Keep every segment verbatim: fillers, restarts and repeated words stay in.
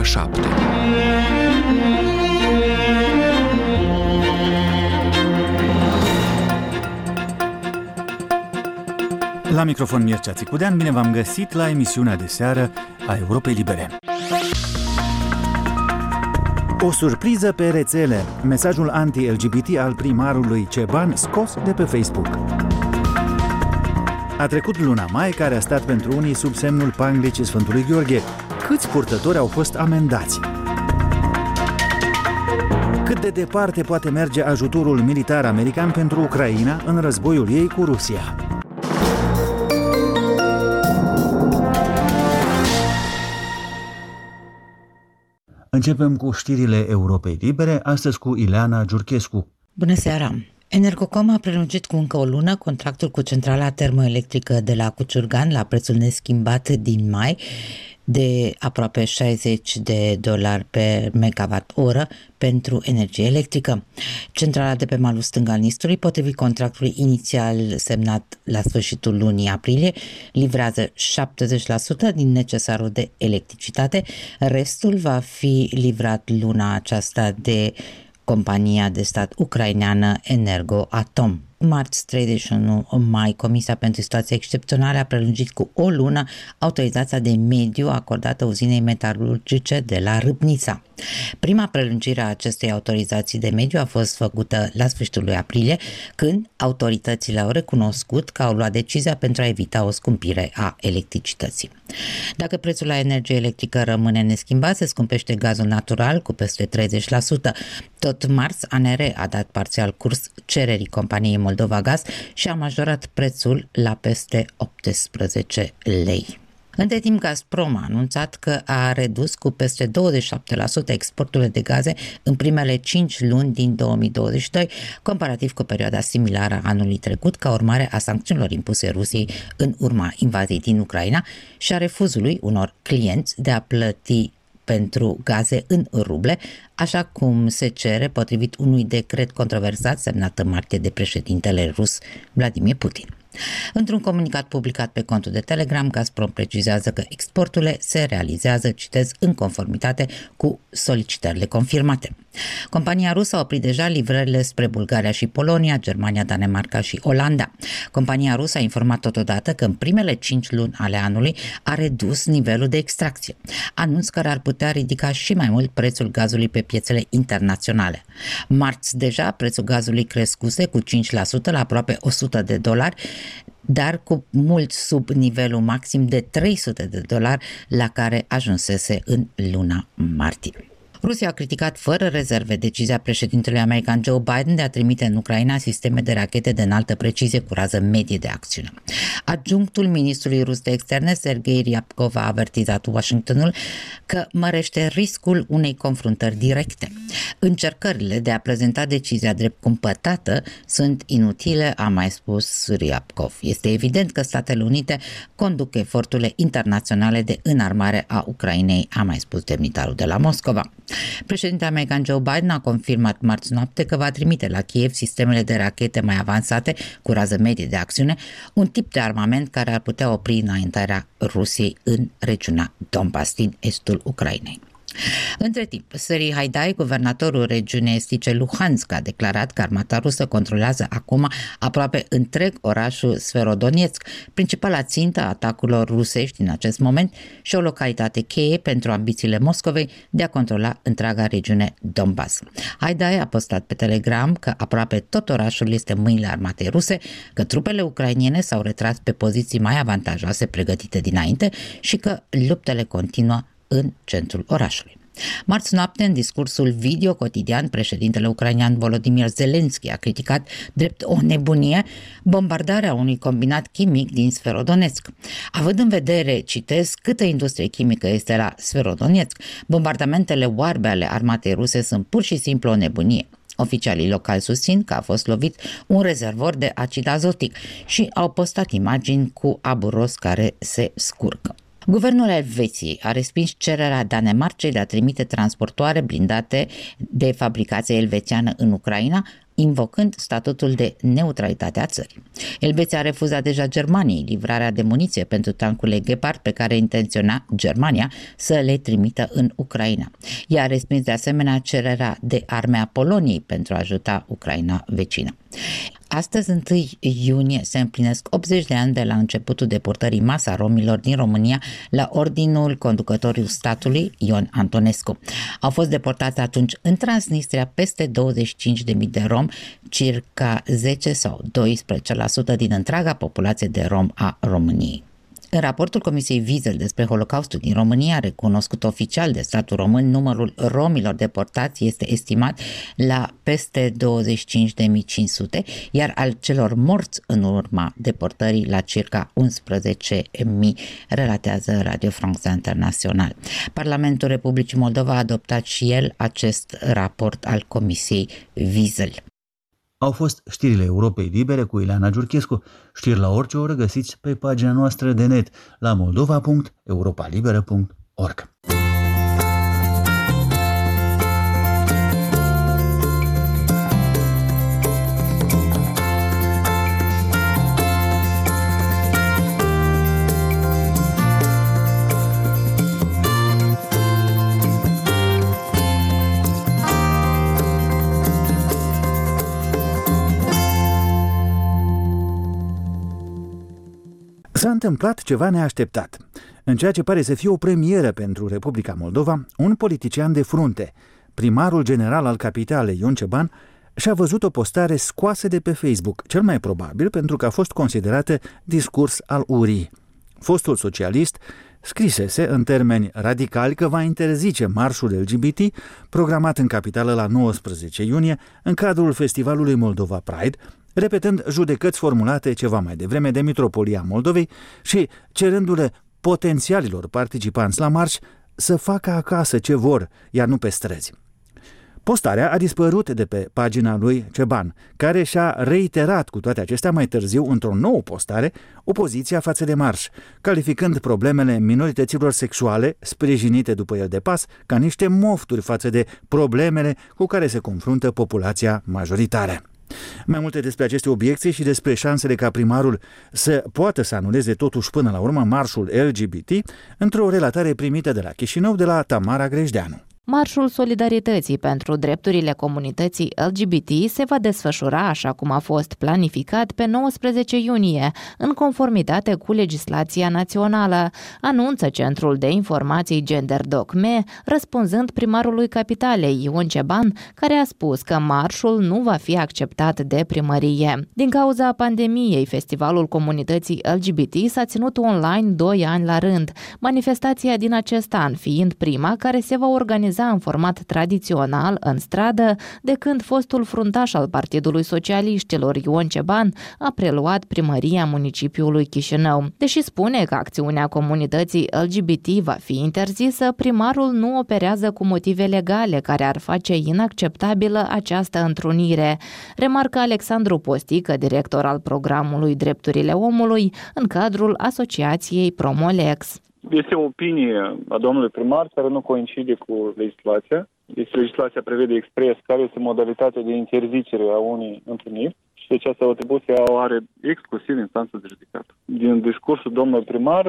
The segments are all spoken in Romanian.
ora șapte. La microfon Mircea Țicudean, bine v-am găsit la emisiunea de seară a Europei Libere. O surpriză pe rețele. Mesajul anti-L G B T al primarului Ceban scos de pe Facebook. A trecut luna mai, care a stat pentru unii sub semnul panglicii Sfântului Gheorghe. Câți purtători au fost amendați? Cât de departe poate merge ajutorul militar american pentru Ucraina în războiul ei cu Rusia? Începem cu știrile Europei Libere, astăzi cu Ileana Giurchescu. Bună seara! Energocom a prelungit cu încă o lună contractul cu centrala termoelectrică de la Cuciurgan la prețul neschimbat din mai de aproape șaizeci de dolari pe megawatt oră pentru energie electrică. Centrala de pe malul stâng al Nistrului, potrivit contractului inițial semnat la sfârșitul lunii aprilie, livrează șaptezeci la sută din necesarul de electricitate, restul va fi livrat luna aceasta de compania de stat ucraineană Energoatom. Marți treizeci și unu mai, Comisia pentru Situații Excepționale a prelungit cu o lună autorizația de mediu acordată uzinei metalurgice de la Râbnița. Prima prelungire a acestei autorizații de mediu a fost făcută la sfârșitul lui aprilie, când autoritățile au recunoscut că au luat decizia pentru a evita o scumpire a electricității. Dacă prețul la energie electrică rămâne neschimbat, se scumpește gazul natural cu peste treizeci la sută. Tot marți, A N R a dat parțial curs cererii companiei Moldova Gaz și a majorat prețul la peste optsprezece lei. Între timp, Gazprom a anunțat că a redus cu peste douăzeci și șapte la sută exporturile de gaze în primele cinci luni din două mii douăzeci și doi, comparativ cu perioada similară a anului trecut, ca urmare a sancțiunilor impuse Rusiei în urma invaziei din Ucraina și a refuzului unor clienți de a plăti pentru gaze în ruble, așa cum se cere potrivit unui decret controversat semnat în martie de președintele rus Vladimir Putin. Într-un comunicat publicat pe contul de Telegram, Gazprom precizează că exporturile se realizează, citez, în conformitate cu solicitările confirmate. Compania rusă a oprit deja livrările spre Bulgaria și Polonia, Germania, Danemarca și Olanda. Compania rusă a informat totodată că în primele cinci luni ale anului a redus nivelul de extracție, anunț care ar putea ridica și mai mult prețul gazului pe piețele internaționale. Marți deja prețul gazului crescuse cu cinci la sută la aproape o sută de dolari, dar cu mult sub nivelul maxim de trei sute de dolari la care ajunsese în luna martie. Rusia a criticat fără rezerve decizia președintelui american Joe Biden de a trimite în Ucraina sisteme de rachete de înaltă precizie cu rază medie de acțiune. Adjunctul ministrului rus de externe, Sergei Ryabkov, a avertizat Washingtonul că mărește riscul unei confruntări directe. Încercările de a prezenta decizia drept cumpătată sunt inutile, a mai spus Ryabkov. Este evident că Statele Unite conduc eforturile internaționale de înarmare a Ucrainei, a mai spus demnitarul de la Moscova. Președintele american Joe Biden a confirmat marți noapte că va trimite la Kiev sistemele de rachete mai avansate cu rază medie de acțiune, un tip de armament care ar putea opri înaintarea Rusiei în regiunea Donbass din estul Ucrainei. Între timp, Serhiy Haidai, guvernatorul regiunii estice Luhansk, a declarat că armata rusă controlează acum aproape întreg orașul Severodonetsk, principala țintă a atacurilor rusești din acest moment și o localitate cheie pentru ambițiile Moscovei de a controla întreaga regiune Donbass. Haidai a postat pe Telegram că aproape tot orașul este în mâinile armatei ruse, că trupele ucrainene s-au retras pe poziții mai avantajoase pregătite dinainte și că luptele continuă în centrul orașului. Marți noapte, în discursul video cotidian, președintele ucrainean Volodymyr Zelensky a criticat drept o nebunie bombardarea unui combinat chimic din Severodonetsk. Având în vedere, citez, câtă industrie chimică este la Severodonetsk, bombardamentele oarbe ale armatei ruse sunt pur și simplu o nebunie. Oficialii locali susțin că a fost lovit un rezervor de acid azotic și au postat imagini cu aburos care se scurcă. Guvernul Elveției a respins cererea Danemarcei de a trimite transportoare blindate de fabricație elvețiană în Ucraina, invocând statutul de neutralitate a țării. Elveția a refuzat deja Germaniei livrarea de muniție pentru tancurile Gepard pe care intenționa Germania să le trimită în Ucraina. Ea a respins de asemenea cererea de arme a Poloniei pentru a ajuta Ucraina vecină. Astăzi, întâi iunie, se împlinesc optzeci de ani de la începutul deportării masa romilor din România la ordinul conducătorului statului, Ion Antonescu. Au fost deportați atunci în Transnistria peste douăzeci și cinci de mii de romi, circa zece sau doisprezece la sută din întreaga populație de rom a României. În raportul Comisiei Wiesel despre Holocaustul din România, recunoscut oficial de statul român, numărul romilor deportați este estimat la peste douăzeci și cinci de mii cinci sute, iar al celor morți în urma deportării la circa unsprezece mii, relatează Radio France International. Parlamentul Republicii Moldova a adoptat și el acest raport al Comisiei Wiesel. Au fost știrile Europei Libere cu Ileana Giurchescu. Știri la orice oră găsiți pe pagina noastră de net la moldova punct europa liberă punct org. S-a întâmplat ceva neașteptat. În ceea ce pare să fie o premieră pentru Republica Moldova, un politician de frunte, primarul general al capitalei, Ion Ceban, și-a văzut o postare scoasă de pe Facebook, cel mai probabil pentru că a fost considerată discurs al urii. Fostul socialist scrisese în termeni radicali că va interzice marșul L G B T programat în capitală la nouăsprezece iunie în cadrul festivalului Moldova Pride, repetând judecăți formulate ceva mai devreme de Mitropolia Moldovei și cerându-le potențialilor participanți la marș să facă acasă ce vor, iar nu pe străzi. Postarea a dispărut de pe pagina lui Ceban, care și-a reiterat cu toate acestea mai târziu într-o nouă postare opoziția față de marș, calificând problemele minorităților sexuale, sprijinite după el de pas, ca niște mofturi față de problemele cu care se confruntă populația majoritară. Mai multe despre aceste obiecții și despre șansele ca primarul să poată să anuleze totuși până la urmă marșul L G B T într-o relatare primită de la Chișinău de la Tamara Grejdeanu. Marșul Solidarității pentru drepturile comunității L G B T se va desfășura așa cum a fost planificat pe nouăsprezece iunie, în conformitate cu legislația națională, anunță Centrul de Informații GenderDoc M E, răspunzând primarului capitalei Ion Ceban, care a spus că marșul nu va fi acceptat de primărie. Din cauza pandemiei, festivalul comunității L G B T s-a ținut online doi ani la rând, manifestația din acest an fiind prima care se va organiza în format tradițional, în stradă, de când fostul fruntaș al Partidului Socialiștilor, Ion Ceban, a preluat primăria municipiului Chișinău. Deși spune că acțiunea comunității L G B T va fi interzisă, primarul nu operează cu motive legale care ar face inacceptabilă această întrunire, remarcă Alexandru Postică, director al programului Drepturile Omului, în cadrul asociației Promolex. Este o opinie a domnului primar care nu coincide cu legislația. Deci legislația prevede expres care este modalitatea de interzicere a unei întâlniri și această atribuție o are exclusiv instanța de judecată. Din discursul domnului primar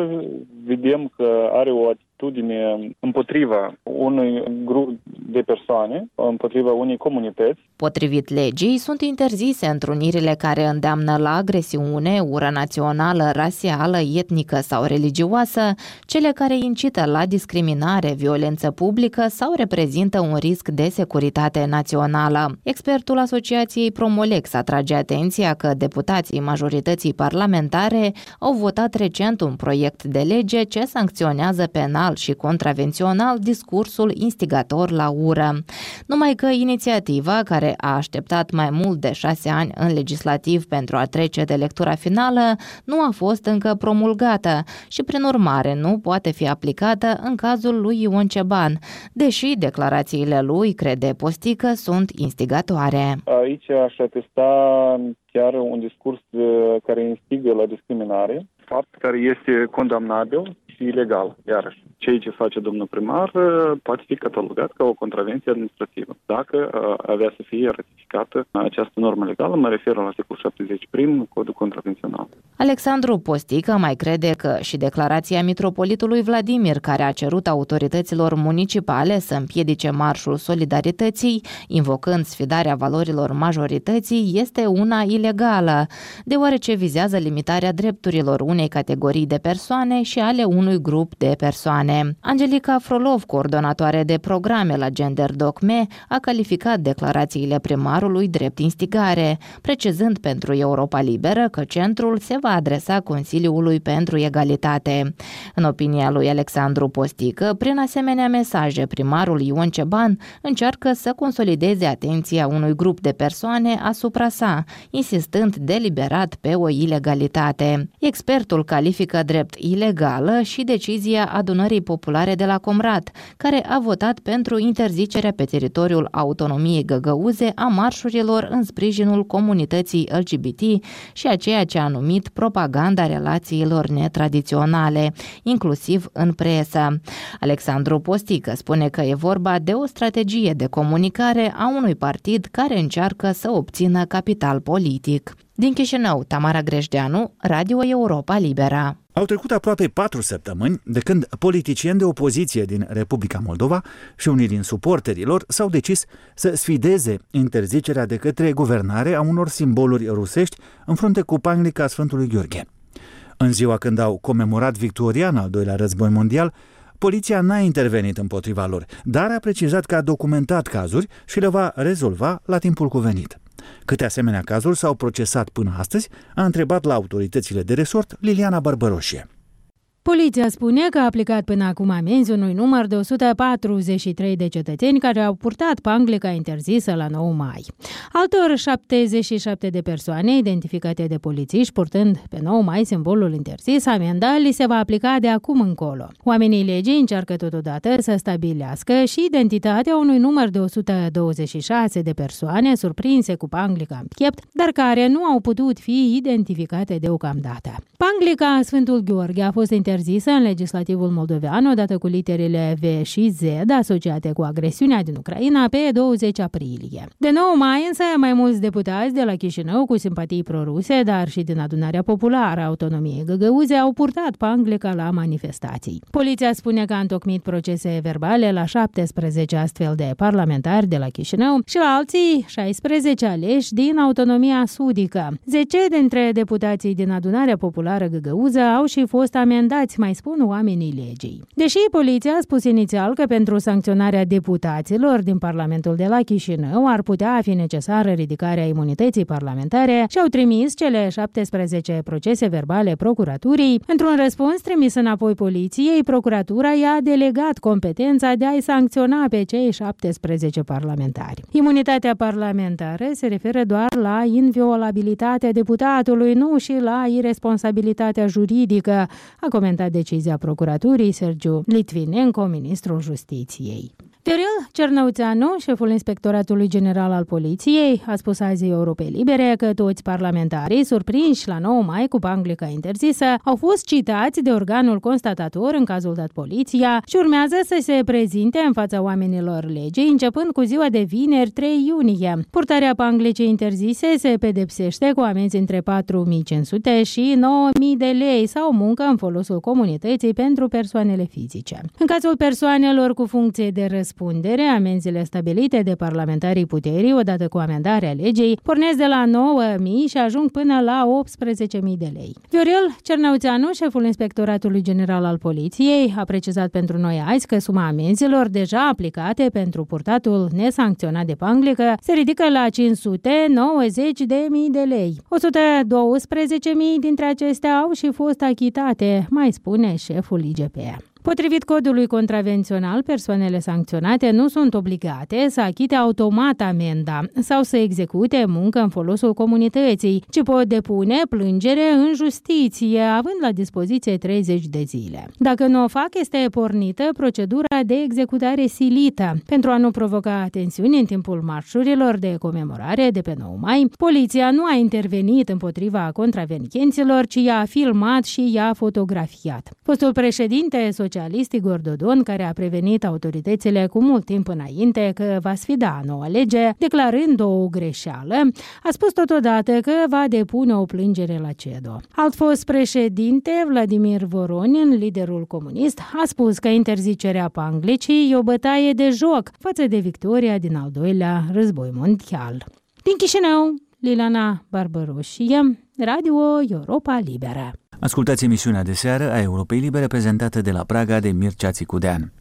vedem că are o atitudine împotriva unui grup de persoane, împotriva unei comunități. Potrivit legii, sunt interzise întrunirile care îndeamnă la agresiune, ură națională, rasială, etnică sau religioasă, cele care incită la discriminare, violență publică sau reprezintă un risc de securitate națională. Expertul Asociației Promolex atrage atenția că deputații majorității parlamentare au votat recent un proiect de lege ce sancționează penal și contravențional discursul instigator la ură. Numai că inițiativa, care a așteptat mai mult de șase ani în legislativ pentru a trece de lectura finală, nu a fost încă promulgată și, prin urmare, nu poate fi aplicată în cazul lui Ion Ceban, deși declarațiile lui, crede Postică, sunt instigatoare. Aici aș atesta chiar un discurs care instigă la discriminare, fapt care este condamnabil. fi ilegală. Iarăși, ceea ce face domnul primar poate fi catalogat ca o contravenție administrativă, dacă avea să fie ratificată această normă legală, mă refer la articolul șaptezeci prim, Codul Contravențional. Alexandru Postică mai crede că și declarația mitropolitului Vladimir, care a cerut autorităților municipale să împiedice marșul solidarității, invocând sfidarea valorilor majorității, este una ilegală, deoarece vizează limitarea drepturilor unei categorii de persoane și ale unui grup de persoane. Angelica Frolov, coordonatoare de programe la Gender Docme, a calificat declarațiile primarului drept instigare, precizând pentru Europa Liberă că centrul se va adresa Consiliului pentru Egalitate. În opinia lui Alexandru Postică, prin asemenea mesaje, primarul Ion Ceban încearcă să consolideze atenția unui grup de persoane asupra sa, insistând deliberat pe o ilegalitate. Expertul califică drept ilegală și decizia Adunării Populare de la Comrat, care a votat pentru interzicerea pe teritoriul autonomiei găgăuze a marșurilor în sprijinul comunității L G B T și a ceea ce a numit propaganda relațiilor netradiționale, inclusiv în presă. Alexandru Postică spune că e vorba de o strategie de comunicare a unui partid care încearcă să obțină capital politic. Din Chișinău, Tamara Grejdeanu, Radio Europa Libera. Au trecut aproape patru săptămâni de când politicieni de opoziție din Republica Moldova și unii din suporterilor s-au decis să sfideze interzicerea de către guvernare a unor simboluri rusești în frunte cu panglica Sfântului Gheorghe. În ziua când au comemorat victorian al doilea război mondial, poliția n-a intervenit împotriva lor, dar a precizat că a documentat cazuri și le va rezolva la timpul cuvenit. Câte asemenea cazuri s-au procesat până astăzi, a întrebat la autoritățile de resort Liliana Barbăroșie. Poliția spune că a aplicat până acum amenzi unui număr de o sută patruzeci și trei de cetățeni care au purtat panglica interzisă la nouă mai. Altor șaptezeci și șapte de persoane identificate de polițiști purtând pe nouă mai simbolul interzis, amenda li se va aplica de acum încolo. Oamenii legii încearcă totodată să stabilească și identitatea unui număr de o sută douăzeci și șase de persoane surprinse cu panglica în piept, dar care nu au putut fi identificate deocamdată. Panglica Sfântul Gheorghe a fost interzisă interzisă în legislativul moldovean odată cu literele V și Z asociate cu agresiunea din Ucraina pe douăzeci aprilie. De nouă mai însă mai mulți deputați de la Chișinău cu simpatii proruse, dar și din Adunarea Populară a Autonomiei Găgăuze au purtat panglica la manifestații. Poliția spune că a întocmit procese verbale la șaptesprezece astfel de parlamentari de la Chișinău și la alții șaisprezece aleși din Autonomia Sudică. zece dintre deputații din Adunarea Populară Găgăuză au și fost amendați, mai spun oamenii legii. Deși poliția a spus inițial că pentru sancționarea deputaților din Parlamentul de la Chișinău ar putea fi necesară ridicarea imunității parlamentare și au trimis cele șaptesprezece procese verbale procuraturii, într-un răspuns trimis înapoi poliției, procuratura i-a delegat competența de a-i sancționa pe cei șaptesprezece parlamentari. Imunitatea parlamentară se referă doar la inviolabilitatea deputatului, nu și la irresponsabilitatea juridică, a comentat decizia procuraturii Sergiu Litvinenko, ministrul Justiției. Viorel Cernăuțeanu, șeful Inspectoratului General al Poliției, a spus azi Europei Libere că toți parlamentarii surprinși la nouă mai cu panglica interzisă au fost citați de organul constatator în cazul dat poliția și urmează să se prezinte în fața oamenilor legii începând cu ziua de vineri trei iunie. Purtarea panglicii interzise se pedepsește cu amenzi între patru mii cinci sute și nouă mii de lei sau muncă în folosul comunității pentru persoanele fizice. În cazul persoanelor cu funcție de răspundere, Răspundere, amenziile stabilite de parlamentarii puterii, odată cu amendarea legii, pornesc de la nouă mii și ajung până la optsprezece mii de lei. Viorel Cernăuțeanu, șeful Inspectoratului General al Poliției, a precizat pentru noi azi că suma amenzilor deja aplicate pentru purtatul nesancționat de panglică se ridică la cinci sute nouăzeci de mii de lei. o sută doisprezece mii dintre acestea au și fost achitate, mai spune șeful I G P. Potrivit codului contravențional, persoanele sancționate nu sunt obligate să achite automat amenda sau să execute muncă în folosul comunității, ci pot depune plângere în justiție, având la dispoziție treizeci de zile. Dacă nu o fac, este pornită procedura de executare silită. Pentru a nu provoca tensiuni în timpul marșurilor de comemorare de pe nouă mai, poliția nu a intervenit împotriva contravenienților, ci i-a filmat și i-a fotografiat. Fostul președinte socialist Igor Dodon, care a prevenit autoritățile cu mult timp înainte că va sfida noua lege, declarând o greșeală, a spus totodată că va depune o plângere la C E D O. Alt fost președinte, Vladimir Voronin, liderul comunist, a spus că interzicerea panglicii e o bătaie de joc față de victoria din al doilea război mondial. Din Chișinău, Liliana Barbaroșie, Radio Europa Liberă. Ascultați emisiunea de seară a Europei Libere, prezentată de la Praga de Mircea Țicudean.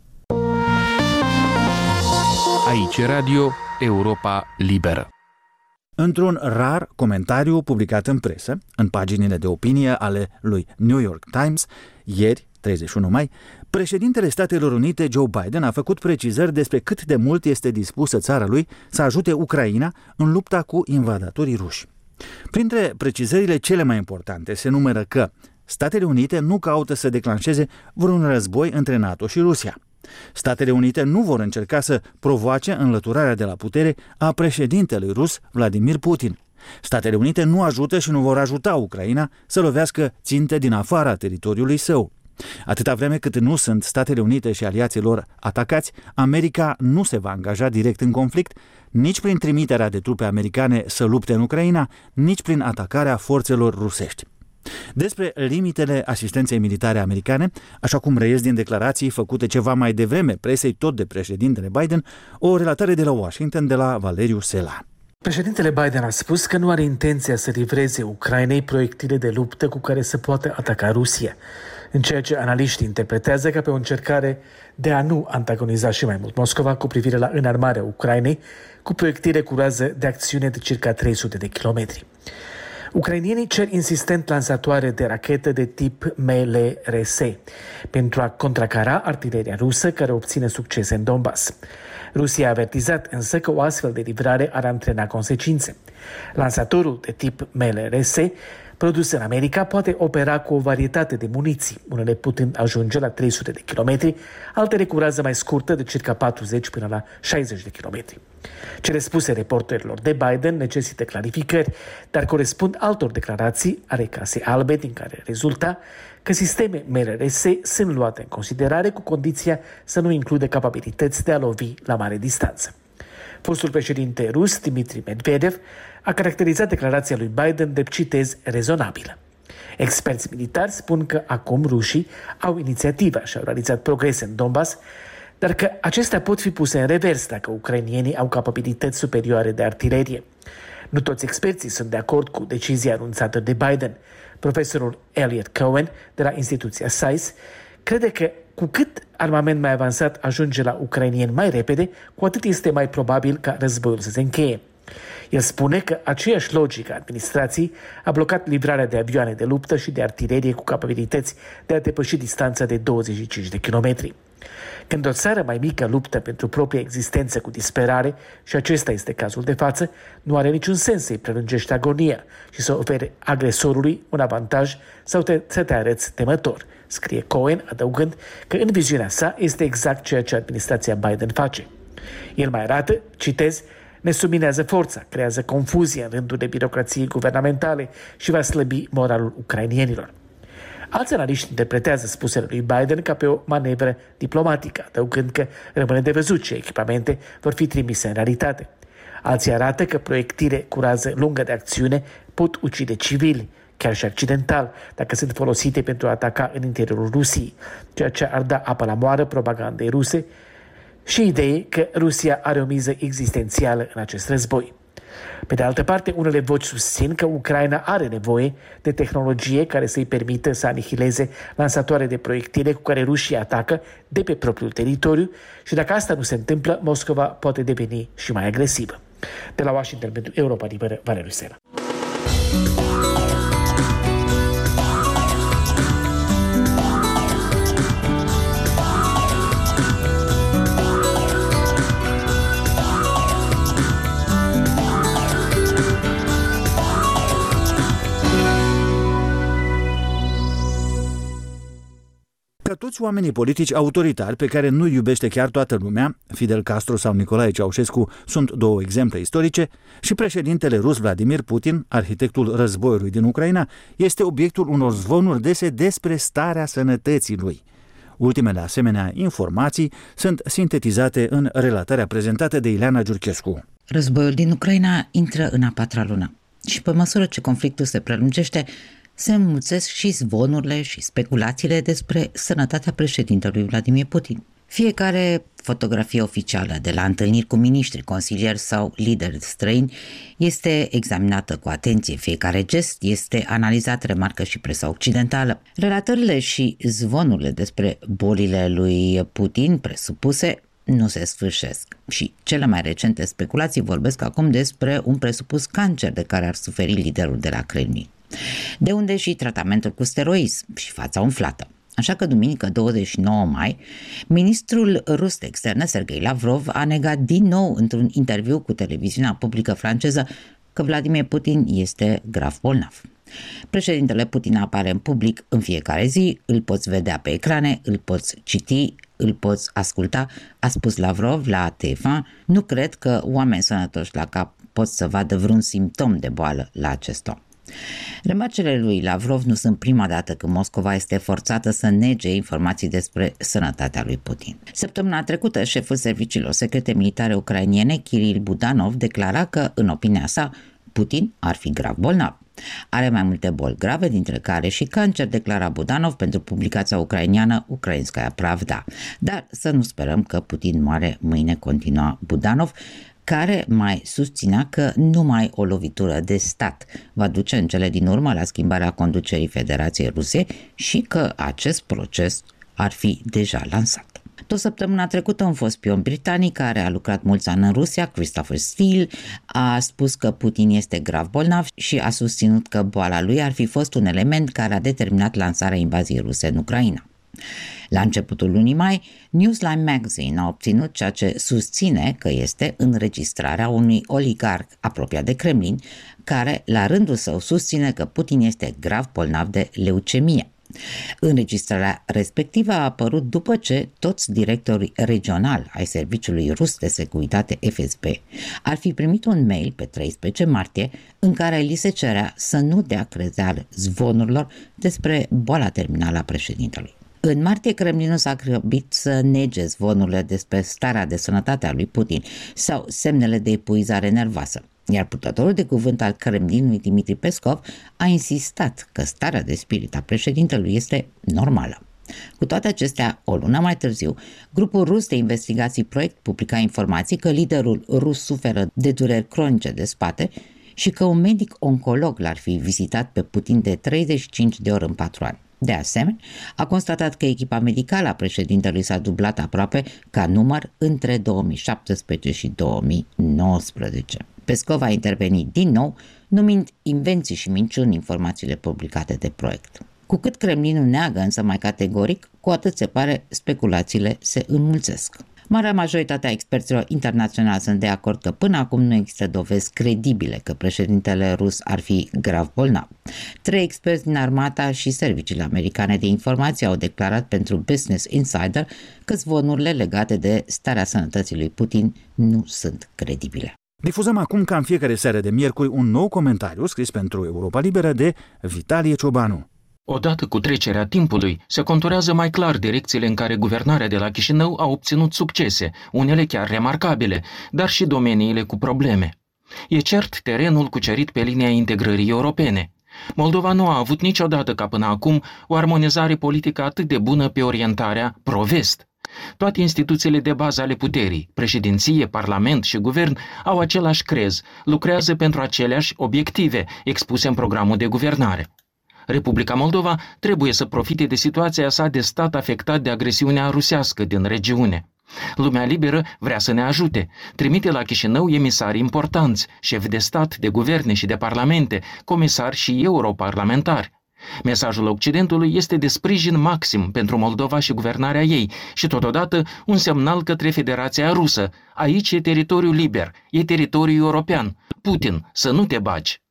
Aici Radio Europa Liberă. Într-un rar comentariu publicat în presă, în paginile de opinie ale lui New York Times, ieri, treizeci și unu mai, președintele Statelor Unite, Joe Biden, a făcut precizări despre cât de mult este dispusă țara lui să ajute Ucraina în lupta cu invadatorii ruși. Printre precizările cele mai importante se numără că Statele Unite nu caută să declanșeze vreun război între NATO și Rusia. Statele Unite nu vor încerca să provoace înlăturarea de la putere a președintelui rus Vladimir Putin. Statele Unite nu ajută și nu vor ajuta Ucraina să lovească ținte din afara teritoriului său. Atâta vreme cât nu sunt Statele Unite și aliații lor atacați, America nu se va angaja direct în conflict, nici prin trimiterea de trupe americane să lupte în Ucraina, nici prin atacarea forțelor rusești. Despre limitele asistenței militare americane, așa cum reies din declarații făcute ceva mai devreme presei tot de președintele Biden, o relatare de la Washington de la Valeriu Sela. Președintele Biden a spus că nu are intenția să livreze Ucrainei proiectile de luptă cu care să poată ataca Rusia, în ceea ce analiștii interpretează ca pe o încercare de a nu antagoniza și mai mult Moscova cu privire la înarmarea Ucrainei cu proiectile cu rază de acțiune de circa trei sute de kilometri. Ucrainienii cer insistent lansatoare de rachete de tip M L R S pentru a contracara artileria rusă care obține succese în Donbass. Rusia a avertizat însă că o astfel de livrare ar antrena consecințe. Lansatorul de tip M L R S produs în America poate opera cu o varietate de muniții, unele putând ajunge la trei sute de kilometri, altele cu rază mai scurtă de circa patruzeci până la șaizeci de kilometri. Cele spuse reporterilor de Biden necesită clarificări, dar corespund altor declarații ale Casei Albe, din care rezulta că sisteme M L R S sunt luate în considerare cu condiția să nu include capabilități de a lovi la mare distanță. Fostul președinte rus, Dmitry Medvedev, a caracterizat declarația lui Biden de, citez, rezonabilă. Experți militari spun că acum rușii au inițiativa și au realizat progrese în Donbass, dar că acestea pot fi puse în revers dacă ucrainienii au capabilități superioare de artilerie. Nu toți experții sunt de acord cu decizia anunțată de Biden. Profesorul Elliot Cohen de la instituția S I S crede că cu cât armament mai avansat ajunge la ucrainieni mai repede, cu atât este mai probabil ca războiul să se încheie. El spune că aceeași logică a administrației a blocat livrarea de avioane de luptă și de artilerie cu capabilități de a depăși distanța de douăzeci și cinci de kilometri. Când o țară mai mică luptă pentru propria existență cu disperare, și acesta este cazul de față, nu are niciun sens să-i prelungești agonia și să ofere agresorului un avantaj sau te, să te arăți temător, scrie Cohen, adăugând că în viziunea sa este exact ceea ce administrația Biden face. El mai arată, citez, ne subminează forța, creează confuzie în rândurile birocrației guvernamentale și va slăbi moralul ucrainienilor. Alți analiști interpretează spusele lui Biden ca pe o manevră diplomatică, adăugând că rămâne de văzut ce echipamente vor fi trimise în realitate. Alții arată că proiectile cu rază lungă de acțiune pot ucide civili, chiar și accidental, dacă sunt folosite pentru a ataca în interiorul Rusiei, ceea ce ar da apă la moară propagandei ruse și idee că Rusia are o miză existențială în acest război. Pe de altă parte, unele voci susțin că Ucraina are nevoie de tehnologie care să-i permită să anihileze lansatoare de proiectile cu care rușii atacă de pe propriul teritoriu și dacă asta nu se întâmplă, Moscova poate deveni și mai agresivă. De la Washington pentru Europa Liberă, Valeriu Sela. că toți oamenii politici autoritari pe care nu iubește chiar toată lumea, Fidel Castro sau Nicolae Ceaușescu sunt două exemple istorice, și președintele rus Vladimir Putin, arhitectul războiului din Ucraina, este obiectul unor zvonuri dese despre starea sănătății lui. Ultimele asemenea informații sunt sintetizate în relatarea prezentată de Ileana Giurchescu. Războiul din Ucraina intră în a patra lună și pe măsură ce conflictul se prelungește, se înmulțesc și zvonurile și speculațiile despre sănătatea președintelui Vladimir Putin. Fiecare fotografie oficială de la întâlniri cu miniștri, consilieri sau lideri străini este examinată cu atenție. Fiecare gest este analizat, remarcă și presa occidentală. Relatările și zvonurile despre bolile lui Putin presupuse nu se sfârșesc și cele mai recente speculații vorbesc acum despre un presupus cancer de care ar suferi liderul de la Kremlin. De unde și tratamentul cu steroizi și fața umflată. Așa că duminică douăzeci și nouă mai, ministrul rus de externe, Sergei Lavrov, a negat din nou într-un interviu cu televiziunea publică franceză că Vladimir Putin este grav bolnav. Președintele Putin apare în public în fiecare zi, îl poți vedea pe ecrane, îl poți citi, îl poți asculta, a spus Lavrov la T F unu. Nu cred că oameni sănătoși la cap pot să vadă vreun simptom de boală la acest om. Remarcele lui Lavrov nu sunt prima dată când Moscova este forțată să nege informații despre sănătatea lui Putin. Săptămâna trecută, șeful serviciilor secrete militare ucrainiene, Kiril Budanov, declara că, în opinia sa, Putin ar fi grav bolnav. Are mai multe boli grave, dintre care și cancer, declara Budanov pentru publicația ucrainiană Ukrainskaya Pravda. Dar să nu sperăm că Putin moare mâine, continua Budanov, care mai susținea că numai o lovitură de stat va duce în cele din urmă la schimbarea conducerii Federației Ruse și că acest proces ar fi deja lansat. Tot săptămâna trecută un fost spion britanic care a lucrat mulți ani în Rusia, Christopher Steele, a spus că Putin este grav bolnav și a susținut că boala lui ar fi fost un element care a determinat lansarea invaziei ruse în Ucraina. La începutul lunii mai, Newsline Magazine a obținut ceea ce susține că este înregistrarea unui oligarh apropiat de Kremlin, care la rândul său susține că Putin este grav bolnav de leucemie. Înregistrarea respectivă a apărut după ce toți directorii regionali ai Serviciului Rus de Securitate F S B ar fi primit un mail pe treisprezece martie în care li se cerea să nu dea credeale zvonurilor despre boala terminală a președintelui. În martie, Kremlinul s-a grăbit să nege zvonurile despre starea de sănătate a lui Putin sau semnele de epuizare nervoasă, iar purtătorul de cuvânt al Kremlinului, Dmitri Peskov, a insistat că starea de spirit a președintelui este normală. Cu toate acestea, o lună mai târziu, grupul rus de investigații Proiect publica informații că liderul rus suferă de dureri cronice de spate și că un medic oncolog l-ar fi vizitat pe Putin de treizeci și cinci de ori în patru ani. De asemenea, a constatat că echipa medicală a președintelui s-a dublat aproape ca număr între două mii șaptesprezece și două mii nouăsprezece. Peskov a intervenit din nou, numind invenții și minciuni informațiile publicate de Proiect. Cu cât Kremlinul neagă însă mai categoric, cu atât se pare speculațiile se înmulțesc. Marea majoritate a experților internaționali sunt de acord că până acum nu există dovezi credibile că președintele rus ar fi grav bolnav. Trei experți din armata și serviciile americane de informație au declarat pentru Business Insider că zvonurile legate de starea sănătății lui Putin nu sunt credibile. Difuzăm acum, ca în fiecare seară de miercuri, un nou comentariu scris pentru Europa Liberă de Vitalie Ciobanu. Odată cu trecerea timpului, se conturează mai clar direcțiile în care guvernarea de la Chișinău a obținut succese, unele chiar remarcabile, dar și domeniile cu probleme. E cert terenul cucerit pe linia integrării europene. Moldova nu a avut niciodată ca până acum o armonizare politică atât de bună pe orientarea pro-vest. Toate instituțiile de bază ale puterii, președinție, parlament și guvern, au același crez, lucrează pentru aceleași obiective expuse în programul de guvernare. Republica Moldova trebuie să profite de situația sa de stat afectat de agresiunea rusească din regiune. Lumea liberă vrea să ne ajute, trimite la Chișinău emisari importanți, șefi de stat, de guverne și de parlamente, comisari și europarlamentari. Mesajul Occidentului este de sprijin maxim pentru Moldova și guvernarea ei și totodată un semnal către Federația Rusă. Aici e teritoriul liber, e teritoriul european. Putin, să nu te bagi!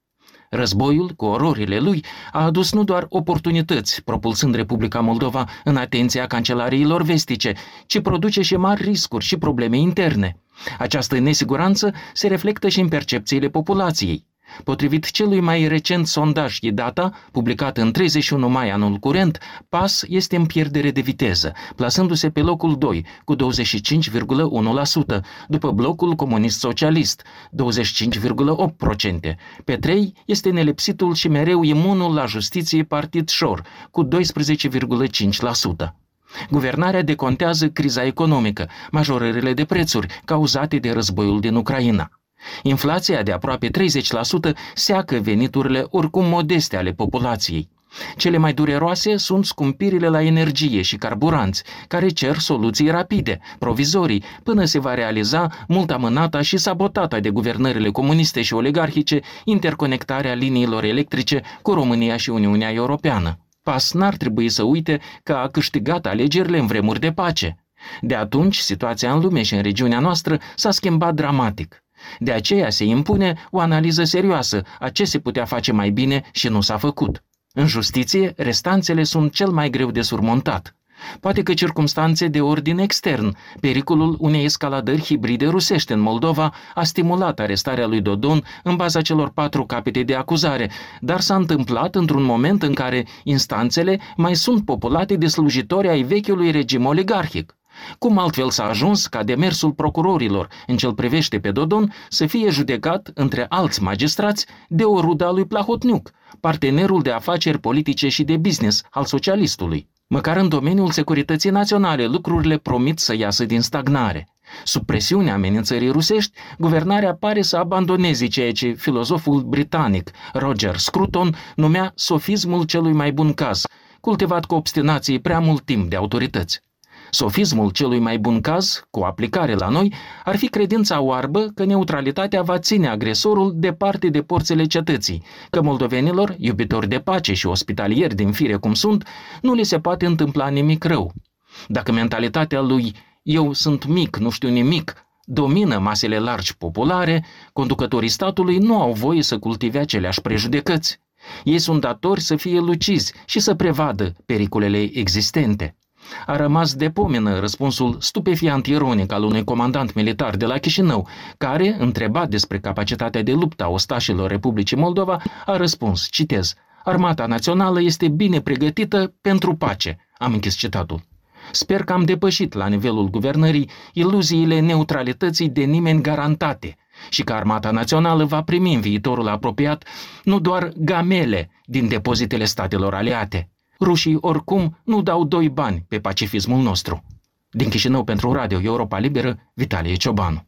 Războiul, cu ororile lui, a adus nu doar oportunități, propulsând Republica Moldova în atenția cancelariilor vestice, ci produce și mari riscuri și probleme interne. Această nesiguranță se reflectă și în percepțiile populației. Potrivit celui mai recent sondaj Data, publicat în treizeci și unu mai anul curent, P A S este în pierdere de viteză, plasându-se pe locul doi cu douăzeci și cinci virgulă unu la sută, după blocul comunist-socialist, douăzeci și cinci virgulă opt la sută. Pe trei este nelipsitul și mereu imunul la justiție Partid Șor, cu doisprezece virgulă cinci la sută. Guvernarea decontează criza economică, majorările de prețuri cauzate de războiul din Ucraina. Inflația de aproape treizeci la sută seacă veniturile oricum modeste ale populației. Cele mai dureroase sunt scumpirile la energie și carburanți, care cer soluții rapide, provizorii, până se va realiza mult amânata și sabotata de guvernările comuniste și oligarhice interconectarea liniilor electrice cu România și Uniunea Europeană. P A S n-ar trebui să uite că a câștigat alegerile în vremuri de pace. De atunci, situația în lume și în regiunea noastră s-a schimbat dramatic. De aceea se impune o analiză serioasă a ce se putea face mai bine și nu s-a făcut. În justiție, restanțele sunt cel mai greu de surmontat. Poate că circumstanțe de ordin extern, pericolul unei escaladări hibride rusești în Moldova a stimulat arestarea lui Dodon în baza celor patru capete de acuzare, dar s-a întâmplat într-un moment în care instanțele mai sunt populate de slujitori ai vechiului regim oligarhic. Cum altfel s-a ajuns ca demersul procurorilor, în ce-l privește pe Dodon, să fie judecat între alți magistrați de o rudă a lui Plahotniuc, partenerul de afaceri politice și de business al socialistului. Măcar în domeniul securității naționale, lucrurile promit să iasă din stagnare. Sub presiunea amenințării rusești, guvernarea pare să abandoneze ceea ce filozoful britanic Roger Scruton numea sofismul celui mai bun caz, cultivat cu obstinație prea mult timp de autorități. Sofismul celui mai bun caz, cu aplicare la noi, ar fi credința oarbă că neutralitatea va ține agresorul departe de porțile cetății, că moldovenilor, iubitori de pace și ospitalieri din fire cum sunt, nu li se poate întâmpla nimic rău. Dacă mentalitatea lui "eu sunt mic, nu știu nimic" domină masele largi populare, conducătorii statului nu au voie să cultive aceleași prejudecăți. Ei sunt datori să fie lucizi și să prevadă pericolele existente. A rămas de pomenă răspunsul stupefiant ironic al unui comandant militar de la Chișinău, care, întrebat despre capacitatea de luptă a ostașilor Republicii Moldova, a răspuns, citez, "Armata națională este bine pregătită pentru pace." Am închis citatul. Sper că am depășit la nivelul guvernării iluziile neutralității de nimeni garantate și că Armata Națională va primi în viitorul apropiat nu doar gamele din depozitele statelor aliate. Rușii oricum nu dau doi bani pe pacifismul nostru. Din Chișinău pentru Radio Europa Liberă, Vitalie Ciobanu.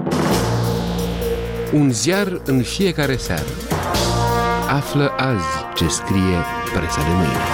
Un ziar în fiecare seară. Află azi ce scrie presa de mâine.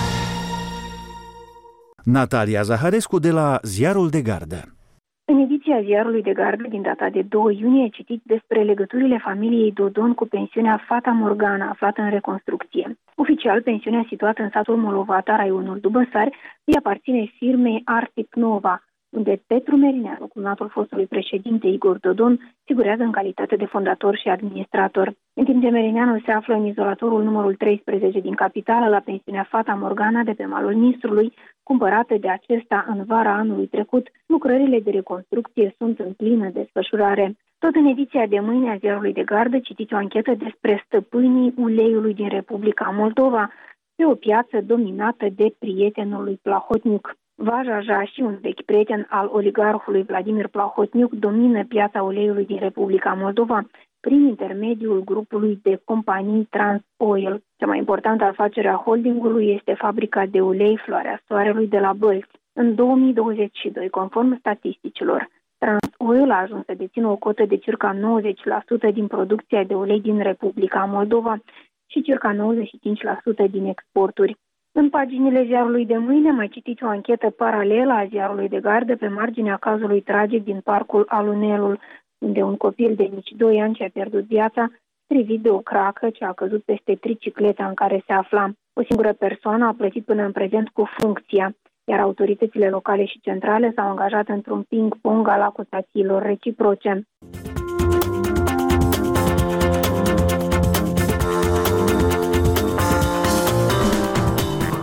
Natalia Zaharescu de la Ziarul de Gardă. În ediția Ziarului de Gardă din data de doi iunie citiți despre legăturile familiei Dodon cu pensiunea Fata Morgana, aflată în reconstrucție. Oficial, pensiunea situată în satul Molovata, raionul Dubăsari, îi aparține firmei Artip Nova, unde Petru Merineanu, cumnatul fostului președinte Igor Dodon, figurează în calitate de fondator și administrator. În timp ce Merineanu se află în izolatorul numărul treisprezece din capitală, la pensiunea Fata Morgana de pe malul Nistrului, cumpărată de acesta în vara anului trecut, lucrările de reconstrucție sunt în plină desfășurare. Tot în ediția de mâine a Ziarului de Gardă citiți o anchetă despre stăpânii uleiului din Republica Moldova, pe o piață dominată de prietenul lui Plahotniuc. Vajaja și un vechi prieten al oligarhului Vladimir Plahotniuc domină piața uleiului din Republica Moldova prin intermediul grupului de companii Transoil. Cea mai importantă afacere a holdingului este fabrica de ulei Floarea Soarelui de la Bălți. În două mii douăzeci și doi, conform statisticilor, Transoil a ajuns să dețină o cotă de circa nouăzeci la sută din producția de ulei din Republica Moldova și circa nouăzeci și cinci la sută din exporturi. În paginile Ziarului de mâine mai citiți o anchetă paralelă a Ziarului de Gardă pe marginea cazului tragic din parcul Alunelul, unde un copil de nici doi ani și-a pierdut viața, strivit de o cracă ce a căzut peste tricicleta în care se afla. O singură persoană a plătit până în prezent cu funcția, iar autoritățile locale și centrale s-au angajat într-un ping-pong al acuzațiilor reciproce.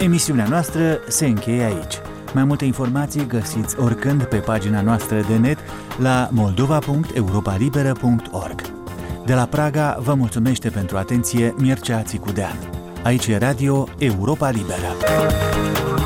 Emisiunea noastră se încheie aici. Mai multe informații găsiți oricând pe pagina noastră de net la moldova punct europa liberă punct org. De la Praga vă mulțumește pentru atenție Mircea Țicudean. Aici e Radio Europa Liberă.